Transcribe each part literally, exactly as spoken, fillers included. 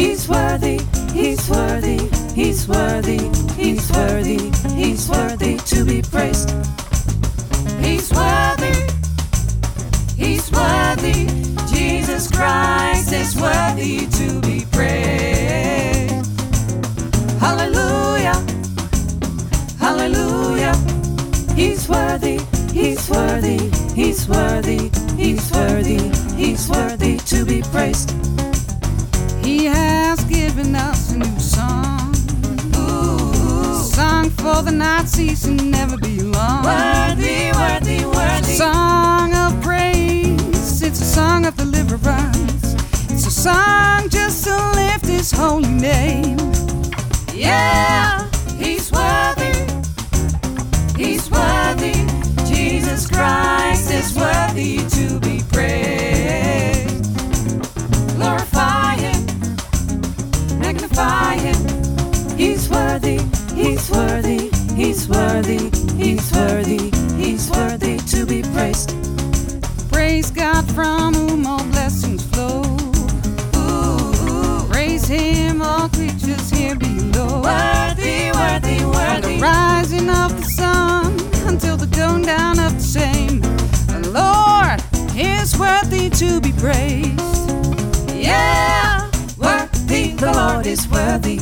He's worthy, He's worthy, He's worthy, He's worthy, He's worthy to be praised. He's worthy, He's worthy, Jesus Christ is worthy to be praised. Hallelujah, hallelujah. He's worthy, He's worthy, He's worthy, He's worthy, He's worthy to be praised. He has given us a new song, Ooh, a song for the night season, never be long. worthy, worthy, worthy. It's a song of praise, it's a song of deliverance, it's a song just to lift His holy name. Yeah, He's worthy, He's worthy, Jesus Christ is worthy to be praised. Glorify Him, magnify Him. He's worthy, He's worthy, He's worthy, He's worthy, He's worthy to be praised. Praise God from whom all blessings flow. Ooh, Praise Him, all creatures here below. worthy, worthy, From the worthy. rising of the sun until the going down of the same, the Lord is worthy to be praised. Yeah, worthy, the Lord is worthy.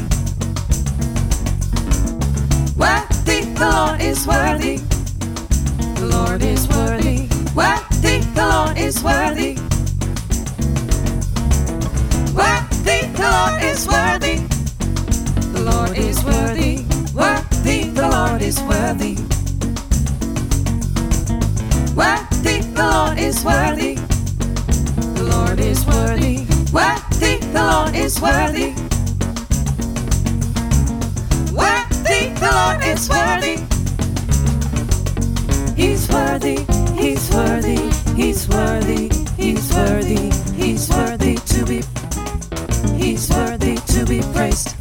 Worthy, the Lord is worthy. The Lord is worthy. Worthy, the Lord is worthy. Worthy, the Lord is worthy. The Lord is worthy. Worthy, the Lord is worthy. Worthy, the Lord is worthy. The Lord is worthy. Worthy, the Lord is worthy. Worthy, the Lord is worthy. He's worthy, He's worthy, He's worthy, He's worthy, He's worthy to be, He's worthy to be praised.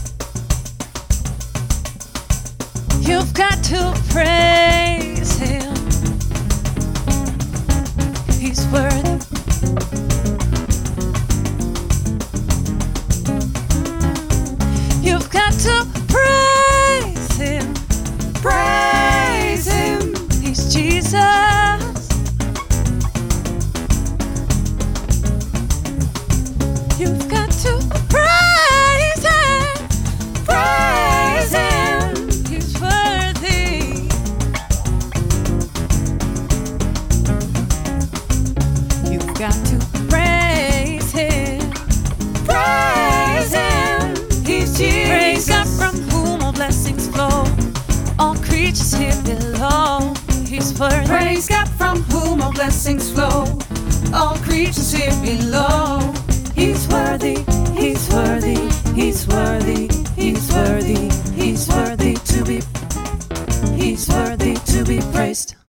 You've got to praise Him. He's worthy. You've got to praise Him. Praise Him. He's Jesus. You've got to praise Him. Praise Him. He's worthy. You've got to praise Him. Praise Him. He's Jesus. Praise God from whom all blessings flow. All creatures here below. He's worthy. Praise God from whom all blessings flow. All creatures here below.